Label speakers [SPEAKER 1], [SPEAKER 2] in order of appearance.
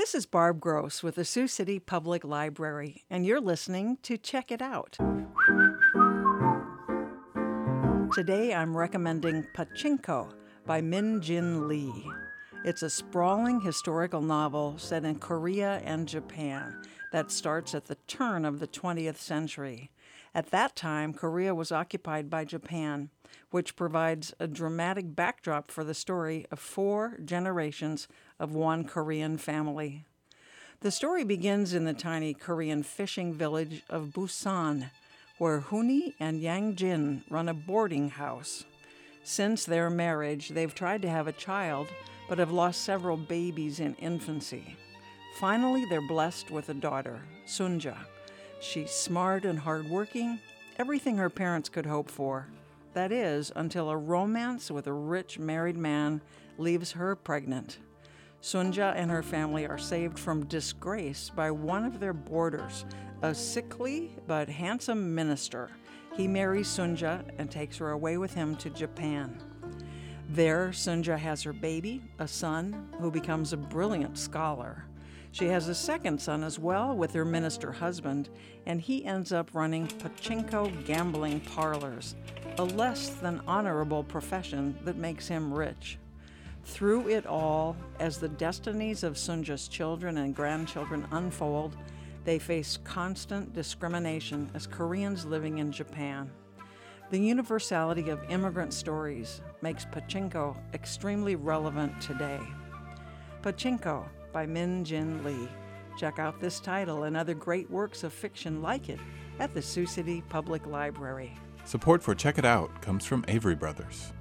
[SPEAKER 1] This is Barb Gross with the Sioux City Public Library, and you're listening to Check It Out. Today I'm recommending Pachinko by Min Jin Lee. It's a sprawling historical novel set in Korea and Japan that starts at the turn of the 20th century. At that time, Korea was occupied by Japan, which provides a dramatic backdrop for the story of 4 generations of one Korean family. The story begins in the tiny Korean fishing village of Busan, where Huni and Yang Jin run a boarding house. Since their marriage, they've tried to have a child, but have lost several babies in infancy. Finally, they're blessed with a daughter, Sunja. She's smart and hardworking, everything her parents could hope for. That is, until a romance with a rich married man leaves her pregnant. Sunja and her family are saved from disgrace by one of their boarders, a sickly but handsome minister. He marries Sunja and takes her away with him to Japan. There, Sunja has her baby, a son, who becomes a brilliant scholar. She has a second son as well with her minister husband, and he ends up running pachinko gambling parlors, a less than honorable profession that makes him rich. Through it all, as the destinies of Sunja's children and grandchildren unfold, they face constant discrimination as Koreans living in Japan. The universality of immigrant stories makes Pachinko extremely relevant today. Pachinko by Min Jin Lee. Check out this title and other great works of fiction like it at the Sioux City Public Library.
[SPEAKER 2] Support for Check It Out comes from Avery Brothers.